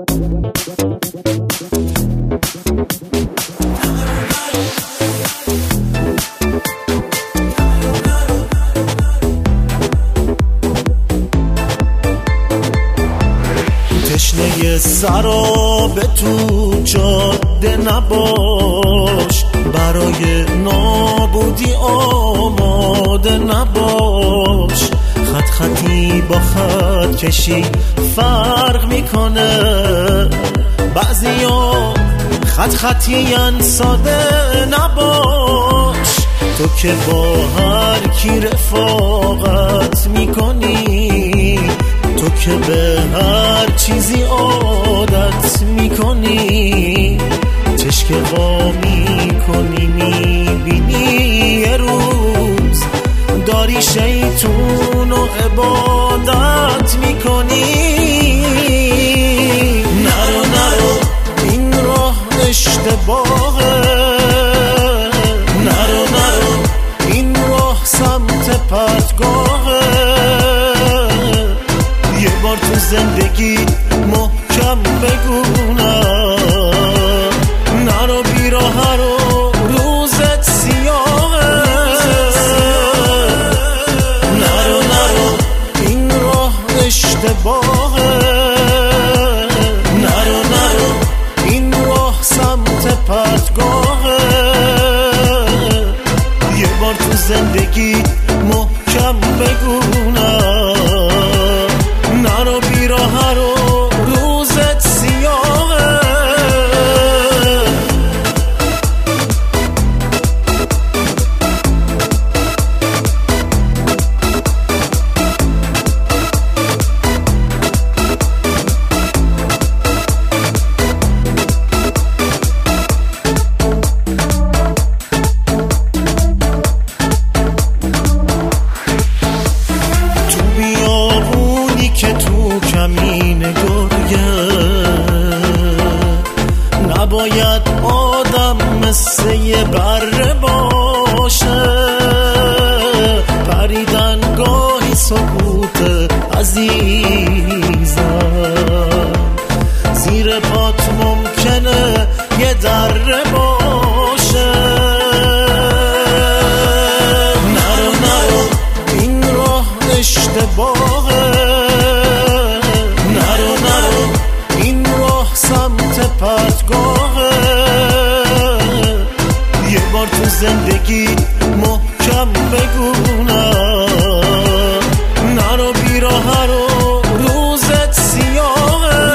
تشنه سراب تو جاده نباش، برای نابودی آماده نباش. خط خطی با خط کشی فرق میکنه، بعضیا خط خطیان ساده نباش. تو که با هر کی رفاقت میکنی، تو که به هر چیزی عادت میکنی، چشک وا میکنی میبینی یه روز داری شیطون و عبادت میکنی. نرو نرو این راه اشتباهه، نرو نرو این راه سمت پرتگاهه. یه بار تو زندگی محکم بگو نرو بی راه رو روزت سیاهه. نرو نرو این راه اشتباهه، نرو نرو این راه سمت پرتگاهه. یه بار تو زندگی محکم بگو نرو بی راه رو روزت سیاهه. که تو کمین گرگه نباید آدم مثل یه بره باشه. پریدن گاهی سکوت عزیزم، زیر پات ممکنه یه دره باشه. نرو نرو این راه اشتباهه، پرتگاهه. یه بار تو زندگی محکم بگو نرو بی راه رو روزت سیاهه.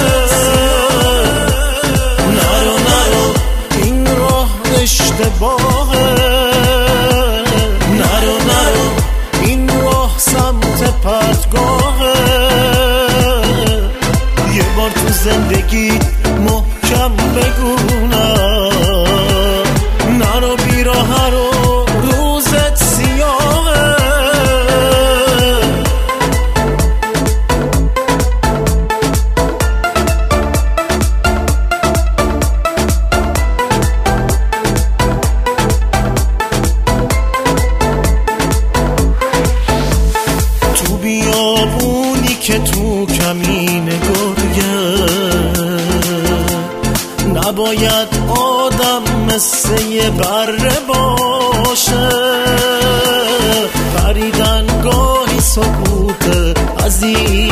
نرو نرو این راه اشتباهه، نرو نرو این راه سمت پرتگاهه. یه بار تو زندگی محکم بگو نرو بی راه رو روزت سیاهه. تو بیابونی که تو کمین گرگه نباید آدم مثل یه بره باشه. پریدن گاهی سکوت عزیز